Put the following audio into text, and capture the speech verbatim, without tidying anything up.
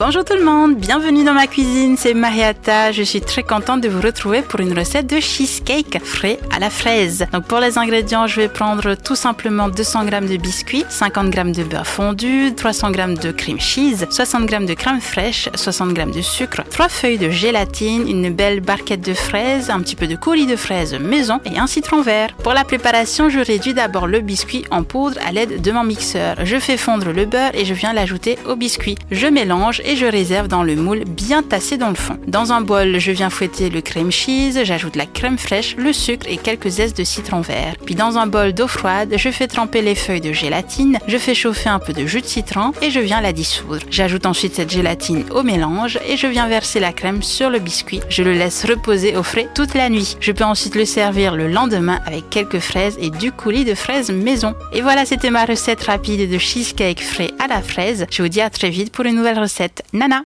Bonjour tout le monde, bienvenue dans ma cuisine, c'est Mariata. Je suis très contente de vous retrouver pour une recette de cheesecake frais à la fraise. Donc pour les ingrédients, je vais prendre tout simplement deux cents grammes de biscuits, cinquante grammes de beurre fondu, trois cents grammes de cream cheese, soixante grammes de crème fraîche, soixante grammes de sucre, trois feuilles de gélatine, une belle barquette de fraises, un petit peu de coulis de fraises maison et un citron vert. Pour la préparation, je réduis d'abord le biscuit en poudre à l'aide de mon mixeur. Je fais fondre le beurre et je viens l'ajouter au biscuit. Je mélange et je réserve dans le moule bien tassé dans le fond. Dans un bol, je viens fouetter le cream cheese, j'ajoute la crème fraîche, le sucre et quelques zestes de citron vert. Puis dans un bol d'eau froide, je fais tremper les feuilles de gélatine, je fais chauffer un peu de jus de citron et je viens la dissoudre. J'ajoute ensuite cette gélatine au mélange et je viens verser la crème sur le biscuit. Je le laisse reposer au frais toute la nuit. Je peux ensuite le servir le lendemain avec quelques fraises et du coulis de fraises maison. Et voilà, c'était ma recette rapide de cheesecake frais à la fraise. Je vous dis à très vite pour une nouvelle recette. Nana!